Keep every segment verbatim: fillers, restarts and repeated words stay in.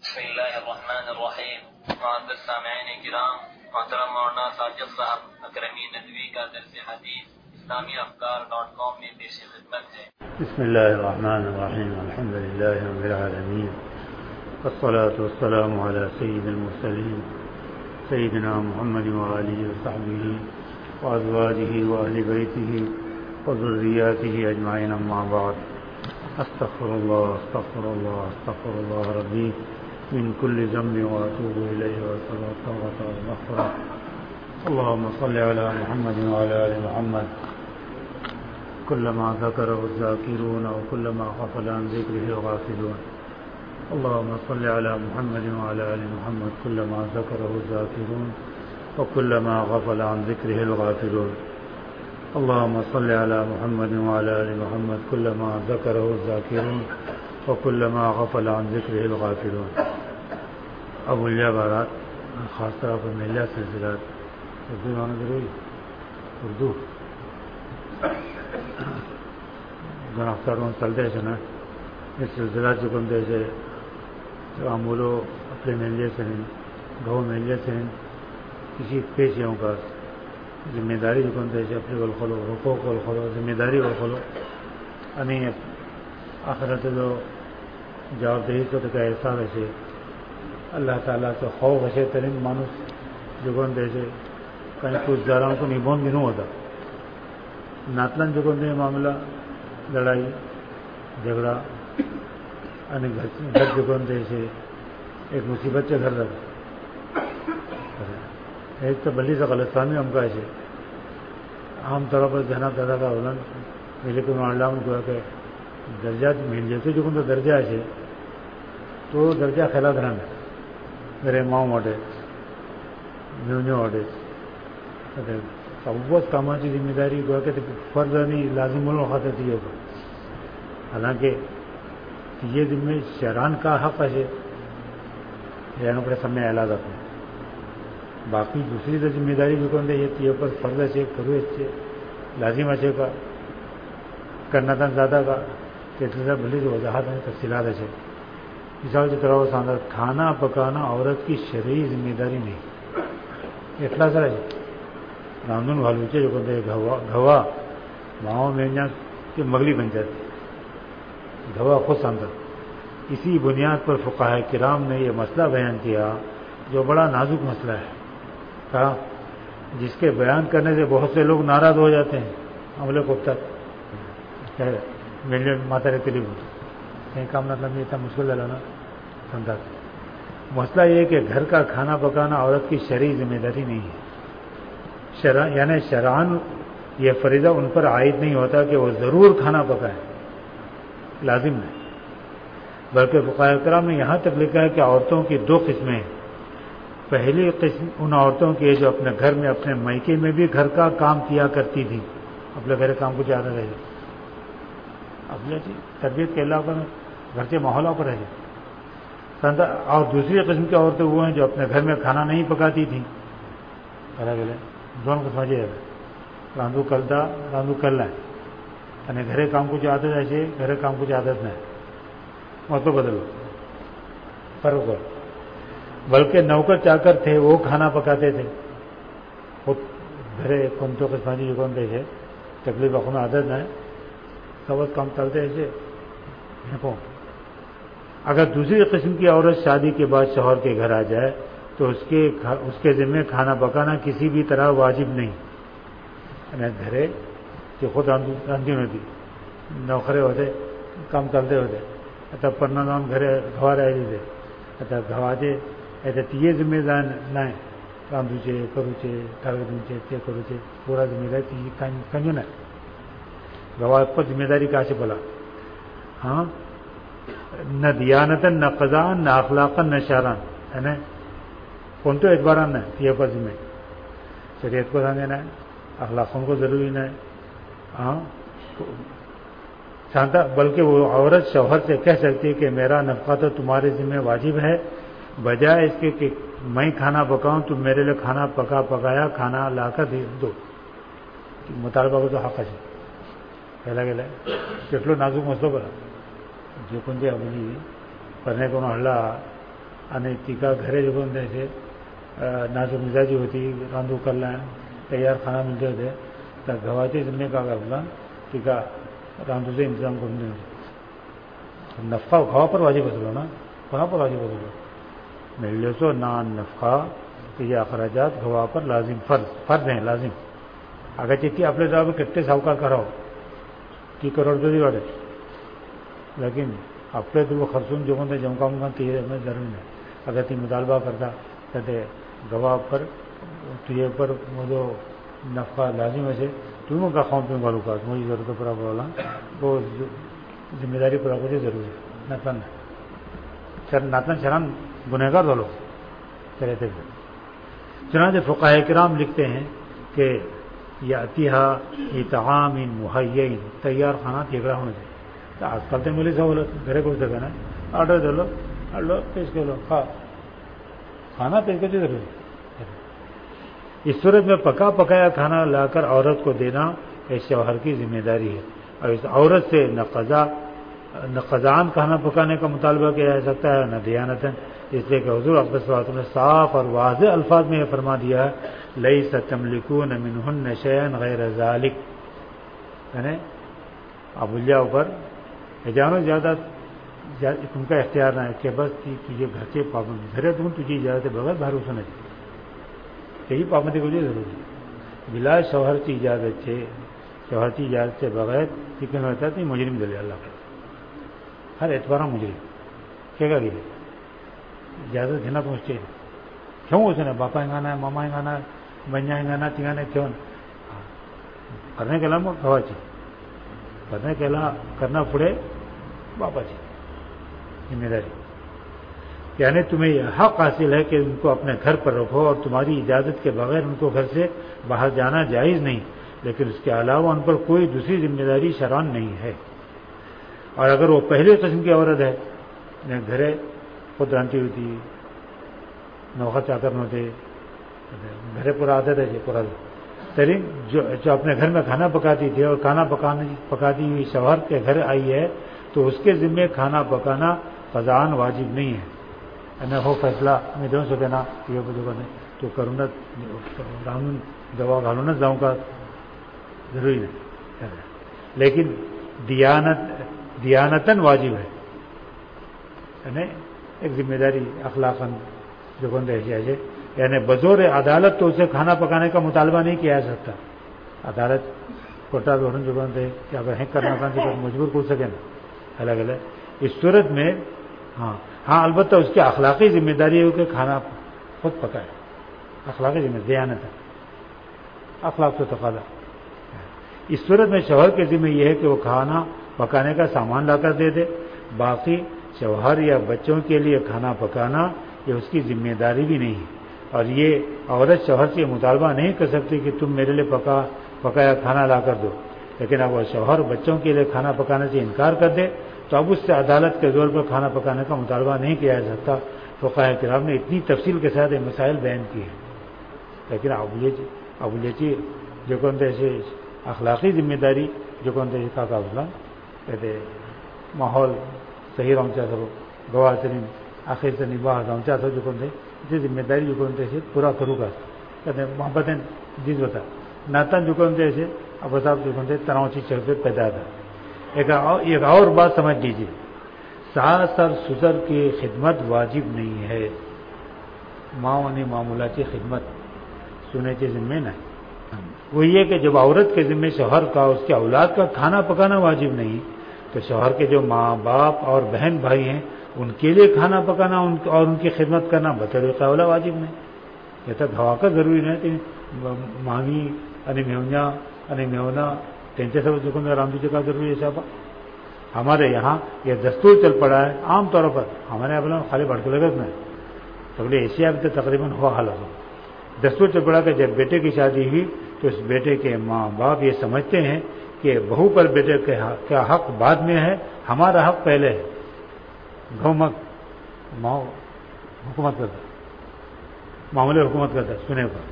بسم اللہ الرحمن الرحیم. معزز سامعین کرام، محترم مولانا ساجد صاحب اکرمی ندوی کا درس حدیث اسلامی افکار ڈاٹ کام میں پیش خدمت ہے. بسم اللہ الرحمن الرحیم. الحمد للہ رب العالمین، والصلاة والسلام علی سید المرسلین سیدنا محمد وآلہ وصحبہ وازواجہ واہل بیتہ وذریاتہ اجمعین، اما بعد. استغفر اللہ استغفر اللہ استغفر اللہ ربی من كل ذنب واتوب الیہ واسأل التوبة والمغفرة. اللهم صل على محمد وعلى آل محمد كلما ذكره الذاكرون وكلما غفل عن ذكره الغافلون. اللهم صل على محمد وعلى آل محمد كلما ذكره الذاكرون وكلما غفل عن ذكره الغافلون. اللهم صل على محمد وعلى آل محمد كلما ذكره الذاكرون وكلما غفل عن ذكره الغافلون. ابو الجبارات خاص طور پر ملیہ سلسلات اردو ہونا ضروری اردو گناہکاروں چلتے ہیں نا یہ سلسلہ چکمتے سے عمولو اپنے ملیہ سے نہیں گاؤں ملیہ سے نہیں کسی پیشیوں کا ذمہ داری چکمتے سے اپنے کو کھولو حقوق کو کھولو ذمہ داری کو کھولو انہیں آخرت جو جواب دہی کو تو کا احساس ہے اللہ تعالیٰ سے خوف ہے ترین مانوس جگون دے سے کہیں کچھ داروں کو نبون بھی نہیں ہوتا ناتلن جگون دے معاملہ لڑائی جھگڑا ان گھر جگون دے سے ایک مصیبت سے گھر لگا ایک تو بلی سے غلط فہمی ہم کا ایسے عام طور پر جناب دادا کا علم میرے کو اللہ کو کہ درجات مل جاتے جو تو درجہ ایسے تو درجہ خیلا دھرم ہے میرے ماؤں وڈے نیو نیو وڈے بہت کاموں کی ذمہ داری کو کہ فرض نہیں لازم الوقت تھی ہوگا حالانکہ یہ ذمہ شہران کا حق ہے یعنی کہ سمے علاج اپنے باقی دوسری تو ذمہ داری بھی کون دے یہ پر فرض ہے کرو اس سے لازم اچھے کا کرنا تھا زیادہ کا کہ بھلی جو وضاحت ہے تفصیلات ہے مثال کی طرح ساندر کھانا پکانا عورت کی شرعی ذمہ داری نہیں اتنا سر ہے راندون والوچے جو کہتے ہیں گھوا گھوا ماؤں میں کہ مغلی بن جاتی گھوا خود ساندر. اسی بنیاد پر فقہاء کرام نے یہ مسئلہ بیان کیا جو بڑا نازک مسئلہ ہے کہا جس کے بیان کرنے سے بہت سے لوگ ناراض ہو جاتے ہیں عملے کو تک ملین ماتا رہتی لی کہیں کام مطلب یہ اتنا مشکل ڈالانا سمجھا. مسئلہ یہ کہ گھر کا کھانا پکانا عورت کی شرعی ذمہ داری نہیں ہے. شرع یعنی شرعان یہ فریضہ ان پر عائد نہیں ہوتا کہ وہ ضرور کھانا پکائیں لازم نہیں بلکہ فقہاء کرام نے یہاں تک لکھا ہے کہ عورتوں کی دو قسمیں ہیں. پہلی قسم ان عورتوں کی جو اپنے گھر میں اپنے میکے میں بھی گھر کا کام کیا کرتی تھی اپنے گھر کام کو زیادہ رہے اپنے طبیعت کے علاقہ میں گھر کے ماحولوں پر رہے. اور دوسری قسم کی عورتیں وہ ہیں جو اپنے گھر میں کھانا نہیں پکاتی تھیں الگ الگ دونوں کو سمجھے راندو کرتا راندو کر لیں یعنی گھرے کام کو جو عادت ایسے گھرے کام کو جو عادت نہیں مطلب بدلو فرق ہو. بلکہ نوکر چاکر تھے وہ کھانا پکاتے تھے خود گھرے کنتوں کے سمجھی جو کون تھے تکلیف اخم عادت نہیں سب کام چلتے ایسے. اگر دوسری قسم کی عورت شادی کے بعد شوہر کے گھر آ جائے تو اس کے اس کے ذمہ کھانا پکانا کسی بھی طرح واجب نہیں. گھرے کہ خود راندھی ہوتی نوکرے ہوتے کام چلتے ہوتے اتنا پڑھنا نام گھرے گھوا رہے تھے اتنا گھوا دے ایسے یہ ذمہ دار لائیں راندھو چے کرو چے ٹھاکر دوں چے تے کرو چے پورا ذمہ داری کنجو نہ گھوا پر ذمہ داری کا سے بولا ہاں نہ دیانتن نہ قضاء نہ اخلاقن نہ شاران ہے نا کون تو اعتباران نہ یہ پر ذمہ شریعت کو دھیان دینا ہے اخلاقوں کو ضروری نہ ہے ہاں شانتا بلکہ وہ عورت شوہر سے کہہ سکتی ہے کہ میرا نفقہ تو تمہارے ذمہ واجب ہے بجائے اس کے کہ میں کھانا پکاؤں تم میرے لیے کھانا پکا پکایا کھانا لا کر دے دو مطالبہ کو تو حق ہے پہلا گلا کتلو نازک مسئلہ بڑا جو کنجے ابھی پڑھنے کو ہلا અને ટીકા ઘરે જો છે નાજુક મિજાજી હોતી રાંધું કરલા તૈયાર ખાના મિલते होते तो गवाते जिम्मे का करला टीका रांधू से इंतजाम करने नफ़ा गवा पर वाजिब बदलो ना गवा पर वाजिब बदलो मिल सो ना नफ़ा तो ये अखराजात गवा पर लाजिम फर्ज फर्ज हैं लाजिम अगर चिट्ठी अपने जवाब में कितने साहूकार कराओ की करोड़ तो नहीं वाले लेकिन अपने तो वो खर्चून जो होते जमका मुका तीर में जरूर है अगर ती मुतालबा करता कहते गवाह पर तुझे पर मुझे नफ़ा लाजिम है तुम का खाऊं पीऊँ वालों का मुझे ज़रूरत पूरा बोला वो जिम्मेदारी पूरा मुझे ज़रूरी है नातन शर नातन शरान गुनहगार वालों चले थे चुनांचे फ़ुक़हा किराम लिखते हैं कि यातिहा इताम इन मुहय्यन तैयार खाना तैयार होना चाहिए तो आजकल तो मिली सहूलत घरे को सके ना ऑर्डर दे लो लो पेश कर लो खा खाना पेश करते जरूरी इस सूरत में पका पकाया खाना लाकर औरत को देना इस शौहर की जिम्मेदारी है और इस औरत से न क़ज़ा न क़ज़ान खाना पकाने का मुतालबा किया जा सकता है न दियानतन इसलिए कि हुज़ूर अक़दस सल्लल्लाहु अलैहि वसल्लम ने साफ और वाज़ेह अल्फाज में फरमा दिया है लैसा तमलिकून मिनहुन्न शैअन गैर ज़ालिक यानी अबुल्ला ऊपर जानो ज़्यादा तुमका इख्तियार ना है कि बस तुझे घर से पाबंदी घरे तुम तुझे इजाज़त बगैर बाहर घुसना चाहिए यही पाबंदी को जरूरी बिला शौहर की इजाज़त से शौहर की इजाज़त से बगैर चिकन होता है तो मुजरिम दले अल्लाह हर एतबार मुजरिम क्या गिरे इजाज़त देना पहुँचे क्यों उसने बापा गाना है मामा गाना है बन्या गाना तिगाना क्यों करने के अलावा गवाची करने के अलावा करना पड़े बापा जी जिम्मेदारी यानी तुम्हें यह हक हासिल है कि उनको अपने घर पर रखो और तुम्हारी इजाज़त के बगैर उनको घर से बाहर जाना जायज़ नहीं लेकिन उसके अलावा उन पर कोई दूसरी जिम्मेदारी शरान नहीं है और अगर वो पहले किस्म की औरत है घरे खुद रांती होती नौखा चाकर होते घरे पूरा आदत है पूरा तरी जो जो अपने घर में खाना पकाती थी और खाना पकाने पकाती हुई शौहर के घर आई है तो उसके जिम्मे खाना पकाना क़ज़ान वाजिब नहीं है અને હો ફેસલા મેં દઉં છું કે ના એ બધું કરે તો કરું ને રામનું દવા ઘાલું ને જાઉં का जरूरी नहीं लेकिन दियानत दियानतन वाजिब है यानी एक जिम्मेदारी अखलाकन जो कौन है यानी बजोर अदालत तो उसे खाना पकाने का मुतालबा नहीं किया जा सकता अदालत कोटा दोहन जो कौन थे कि अगर हैक करना था तो मजबूर कर सके ना अलग अलग इस सूरत में हाँ हाँ अलबत्ता उसकी अखलाकी जिम्मेदारी है कि खाना खुद पकाए अखलाकी जिम्मेदारी दियानत है अखलाक तो तकादा इस सूरत में शौहर के जिम्मे यह है कि वो खाना पकाने का सामान लाकर दे दे बाकी शौहर या बच्चों के लिए खाना पकाना ये उसकी जिम्मेदारी भी नहीं है और ये औरत शौहर से मुतालबा नहीं कर सकती कि तुम मेरे लिए पका पकाया खाना ला कर दो लेकिन अब वह शौहर बच्चों के लिए खाना पकाने से इनकार कर दे तो अब उससे अदालत के जोर पर खाना पकाने का मुतालबा नहीं किया जा सकता फ़ुक़हा किराम ने इतनी तफसील के साथ ये मसाइल बयान किए हैं लेकिन अबुलेची अबुलेची जो कौन ऐसे अखलाकी जिम्मेदारी जो कौन ऐसे का काबला कहते माहौल सही रहना सको गवाह तरीन आखिर से निभा रहना सको जो कौन थे ये जिम्मेदारी जो कौन ऐसे पूरा करूँगा कहते मोहब्बतें जिस बता नातन जो कौन ऐसे अब साहब जो कौन थे तनाव चीज पे पैदा था एक एक और बात समझ लीजिए सास और ससुर की खिदमत वाजिब नहीं है माँ आणि मामूलाची खिदमत सुने के जिम्मे नहीं वो ये कि जब औरत के जिम्मे शौहर का उसके औलाद का खाना पकाना वाजिब नहीं तो शौहर के जो माँ बाप और बहन भाई हैं उनके लिए खाना पकाना उन, और उनकी खिदमत करना बतौर क़ौला वाजिब नहीं ये तो हवा का जरूरी नहीं कि मामी आणि मेवण्या आणि मेवना त्यांच्यासोबत जो रामजी का जरूरी है साहब हमारे यहाँ यह दस्तूर चल पड़ा है आम तौर पर हमारे यहाँ बोला खाली भड़के लगत नहीं सगले एशिया में तो तकरीबन हुआ हाल हो दस्तूर चल पड़ा कि जब बेटे की शादी हुई तो उस बेटे के माँ बाप ये समझते हैं कि बहू पर बेटे के क्या हक बाद में है हमारा हक पहले है गौमक माओ हुकूमत करता मामूले हुकूमत करता सुने पर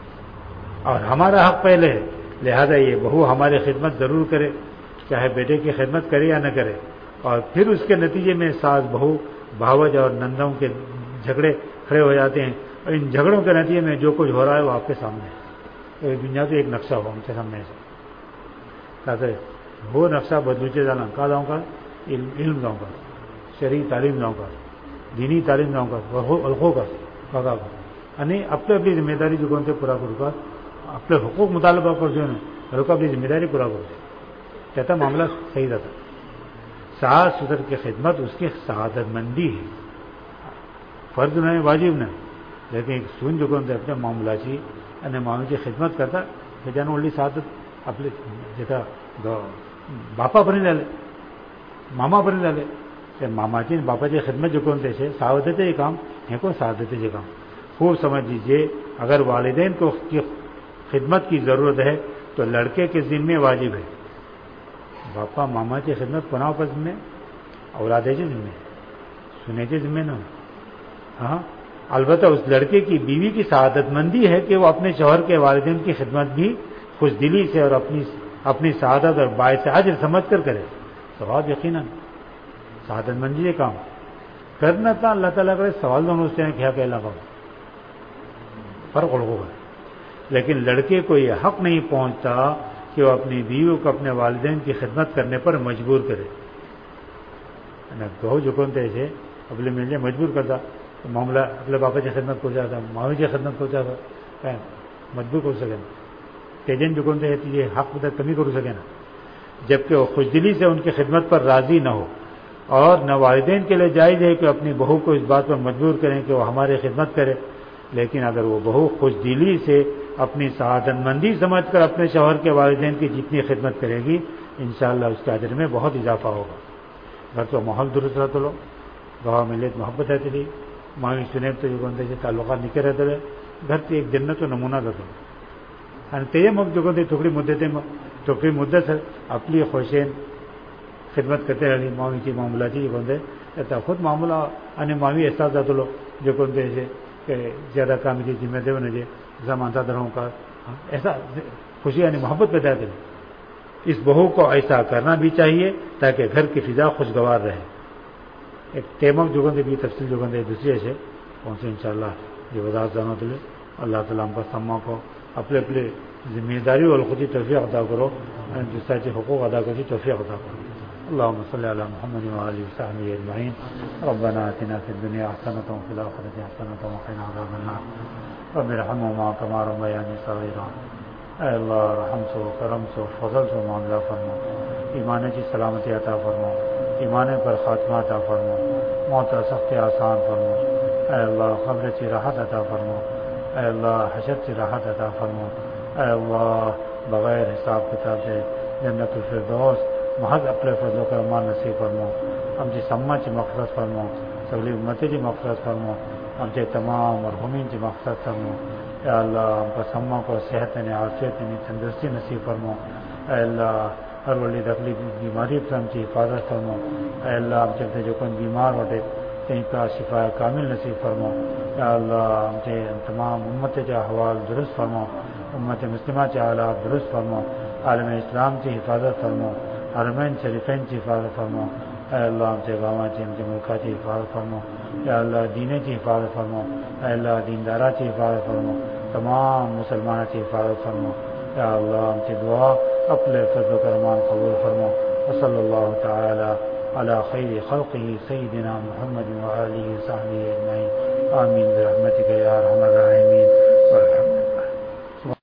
और हमारा हक पहले है लिहाजा ये बहू हमारी खिदमत जरूर करे चाहे बेटे की खिदमत करे या न करे और फिर उसके नतीजे में सास बहू भावज और नंदों के جھگڑے کھڑے ہو جاتے ہیں، اور ان جھگڑوں کے نتیجے میں جو کچھ ہو رہا ہے وہ آپ کے سامنے ہے. تو یہ دنیا تو ایک نقشہ ہوا ان کے سامنے سے تاکہ وہ نقشہ بدلوچے جانا کا جاؤں کا علم جاؤں کا شرعی تعلیم جاؤں کا دینی تعلیم جاؤں کا الخو کا پگا کا یعنی اپنے اپنی ذمہ داری جو کون سے پورا کرو کا اپنے حقوق مطالبہ پر جو ہے ہلکا اپنی ذمہ داری پورا کرو کہتا معاملہ صحیح رہتا. ساس سسر کی خدمت اس کی سعادت مندی ہے، فرض نہیں واجب نہیں، لیکن ایک سن جو کون سے اپنے معاملہ چی અને મામી ખિદમત કરતા બીજાનું ઓલી સાથ આપણે જેતા બાપા ભરી લે મામા ભરી લે કે મામાજી ને બાપાજી ખિદમત جو کون سے سعادت یہ کام ہے کو سعادت یہ کام خوب سمجھ لیجیے. اگر والدین کو کی خدمت کی ضرورت ہے تو لڑکے کے ذمے واجب ہے. باپا ماما کی خدمت پناہ پر ذمے اولادے کے ذمے سنے کے ذمے نہ ہاں. البتہ اس لڑکے کی بیوی کی سعادت مندی ہے کہ وہ اپنے شوہر کے والدین کی خدمت بھی خوش دلی سے اور اپنی اپنی سعادت اور باعث اجر سمجھ کر کرے. ثواب یقیناً سعادت مندی یہ کام کرنا تھا. اللہ تعالیٰ کرے سوال دونوں سے کیا کہنا کا فرق ہوگا. لیکن لڑکے کو یہ حق نہیں پہنچتا کہ وہ اپنی بیوی کو اپنے والدین کی خدمت کرنے پر مجبور کرے. جو کون تھے ایسے اپنے ملنے مجبور کرتا معاملہ اپنے باپا کی خدمت کو جاتا مامی کی خدمت کو جاتا مجبور کر سکے نا تیجن جو کون سے یہ حق مدد کمی کر سکے نا. جبکہ وہ خوش دلی سے ان کی خدمت پر راضی نہ ہو. اور نہ والدین کے لیے جائز ہے کہ اپنی بہو کو اس بات پر مجبور کریں کہ وہ ہماری خدمت کرے. لیکن اگر وہ بہو خوش دلی سے اپنی سعادت مندی سمجھ کر اپنے شوہر کے والدین کی جتنی خدمت کرے گی انشاءاللہ اس کے اجر میں بہت اضافہ ہوگا. گھر تو ماحول درست رہتا لو گواہ ملیت محبت رہتی تھی مامی سنیب تو جو کون سے تعلقات نکل رہتے رہے گھر کی ایک جنت و نمونہ رہتا یعنی تیے مک جو کون ٹکڑی مدت ٹکڑی مدت ہے اپنی خوشین خدمت کرتے رہی مامی کی معاملہ چی جو کون سے خود معاملہ یعنی مامی احساس رہتا لو جو کون سے ایسے کہ زیادہ کام کی ذمہ دے نہ جے ایسا مانتا دروں کا ایسا خوشی یعنی محبت پیدا کرے. اس بہو کو ایسا کرنا بھی چاہیے تاکہ گھر کی فضا خوشگوار رہے. ایک تیمک جو کون سے بھی تفصیل جو کون سے دوسری ایسے کون سے انشاءاللہ یہ وضاحت جانا دلے. اللہ تعالیٰ ہم کا سما کو اپنے اپنے ذمہ داری اور خودی توفیق ادا کرو دوسرا کے حقوق ادا کرتی توفیق ادا کرو. اللهم صل على محمد وآله وصحبه أجمعين. ربنا آتنا في الدنيا حسنة وفي الآخرة حسنة وقنا عذاب النار. رب ارحمهما كما ربياني صغيرا. اے اللہ رحم سو کرم سو فضل سو معاملہ فرما ایمان کی سلامتی عطا فرما ایمان پر خاتمہ عطا فرما موت سخت آسان فرما. اے اللہ قبر کی راحت عطا فرما. اے اللہ حشر کی راحت عطا فرما. اے اللہ بغیر حساب کتاب سے جنت الفردوس محض اپنے فضل و کرمان نصیب فرما. ہم جی سما کی مغفرت فرما سگلی امتی کی مغفرت فرما. ہم سے تمام مرحومین کی مغفرت فرما. اے اللہ ہم کو سما کو صحت نے عافیت نے تندرستی نصیب فرما. اے اللہ ہر ولی تکلیف بیماری پر ہم کی حفاظت فرما. اے اللہ ہم چلتے جو کون بیمار ہوتے کہیں کا شفا کامل نصیب فرما. اے اللہ ہم سے تمام امت کا حوال درست فرما. امت مسلمہ کے حالات درست فرما. عالم اسلام کی حفاظت فرما. حرمین شریفین کی حفاظت فرما. اے اللہ ہم سے گاواں کی ہم کے ملکہ کی حفاظت فرما. اے اللہ دینے کی حفاظت فرما. اے اللہ دیندارہ کی حفاظت فرما. تمام مسلمانوں کی حفاظت فرما. اے اللہ ہم سے دعا اپنے فضل و کرمان قبول فرما. وصلی اللہ تعالی علی خیر خلقہ سیدنا محمد وآلہ وصحبہ اجمعین. آمین برحمتک یا